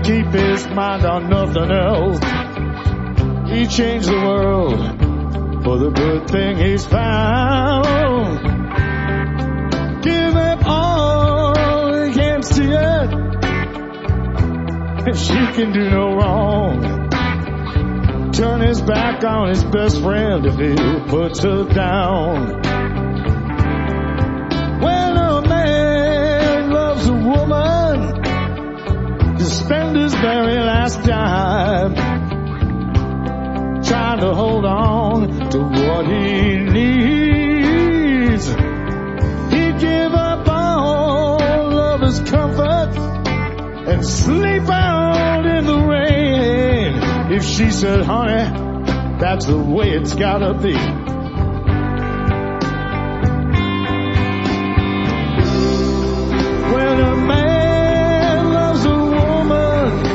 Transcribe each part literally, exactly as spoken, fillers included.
keep his mind on nothing else. He changed the world for the good thing he's found. Give it all, he can't see it, and she can do no wrong. Turn his back on his best friend if he puts her down. When a man loves a woman to spend his very last dime trying to hold on to what he needs, he'd give up all of his comfort and sleep out in the rain if she said, honey, that's the way it's gotta be. When a man loves a woman,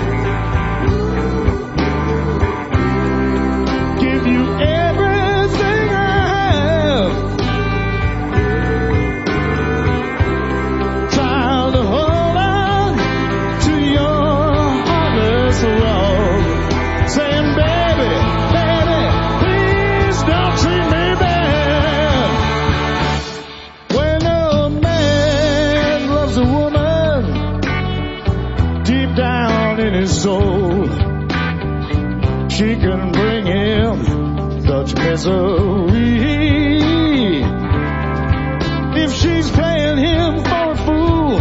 give you everything I have, trying to hold on to your heartless love, saying, baby, baby, please don't treat me bad. When a man loves a woman, deep down in his soul, she can bring him such misery. If she's playing him for a fool,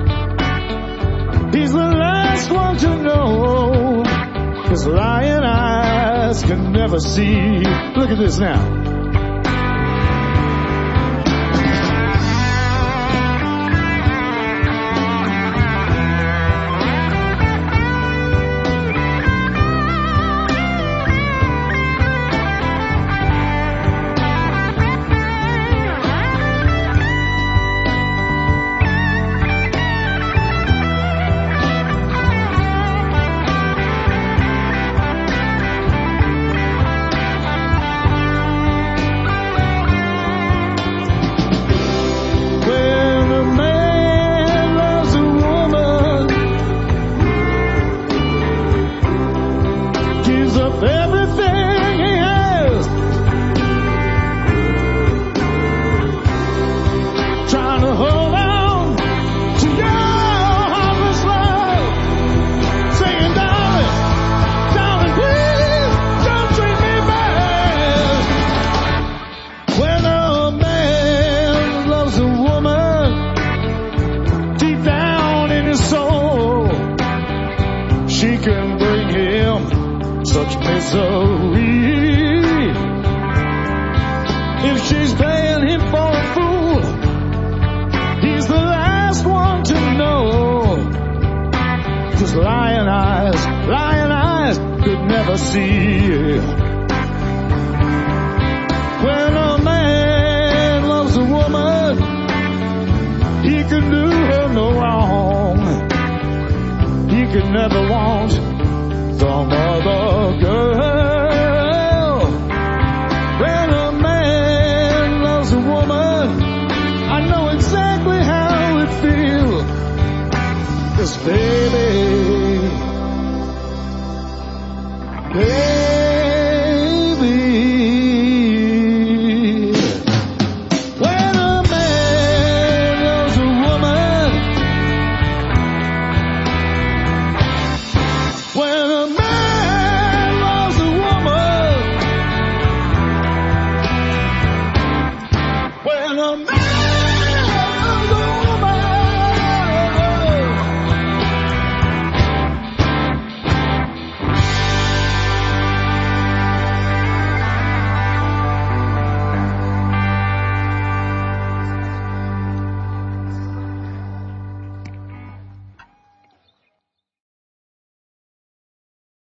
he's the last one to know. His lying eyes can never see. Look at this now. If she's playing him for a fool, he's the last one to know. Cause lying eyes, lying eyes could never see. When a man loves a woman, he can do her no wrong. He can never want some other girl. When a man loves a woman, I know exactly how it feels. 'Cause baby, baby